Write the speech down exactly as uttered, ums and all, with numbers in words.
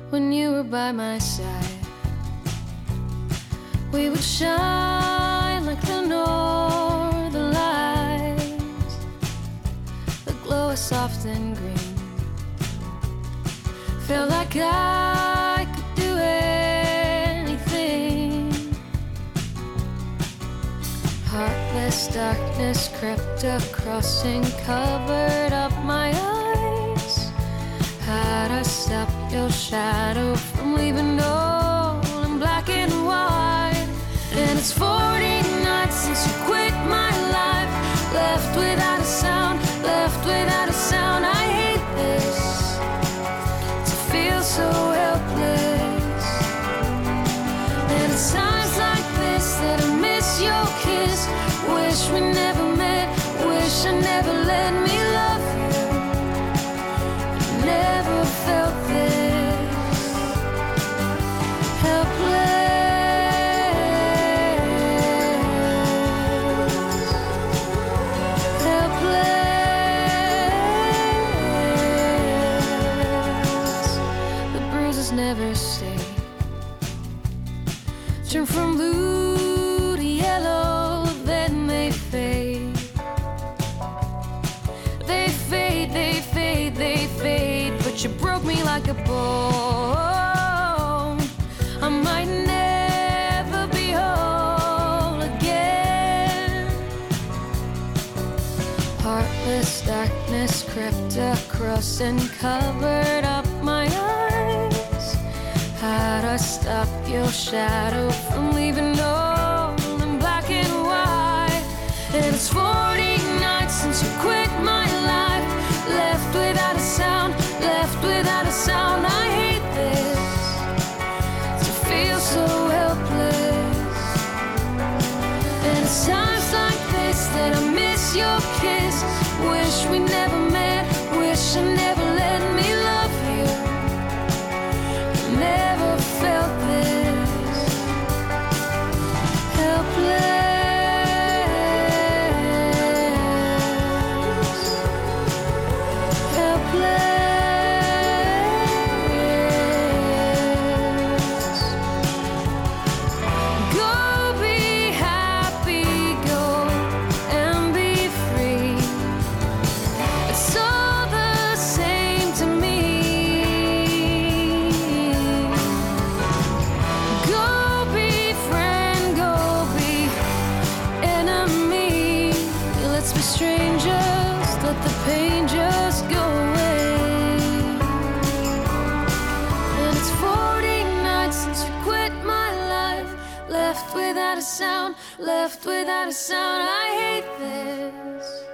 when you were by my side. We would shine like the northern lights, the glow is soft and green. Felt like I could do anything. Heartless darkness crept across and covered up my eyes. How'd I stop your shadow from leaving all in black and white? And it's forty nights since you quit my life, left without a sound, left without a sound. I hate this, to feel so helpless. And it's times like this that I miss your kiss. Wish we never met, wish I never let me love you. Never felt this helpless, helpless. The bruises never stay, turn from blue to yellow, then they fade. They fade, they fade, they fade. But you broke me like a bone. I might never be whole again. Heartless darkness crept across and covered up my eyes. How'd I stop your shadow from leaving all in black and white? And it's forty nights since you quit my life, left without a sound, left without a sound. I hate this, to feel so helpless. And it's times like this that I miss your kiss. Wish we never met, wish I never let me love you. Never felt this helpless. Strangers, let the pain just go away. And it's forty nights since you quit my life, left without a sound, left without a sound. I hate this.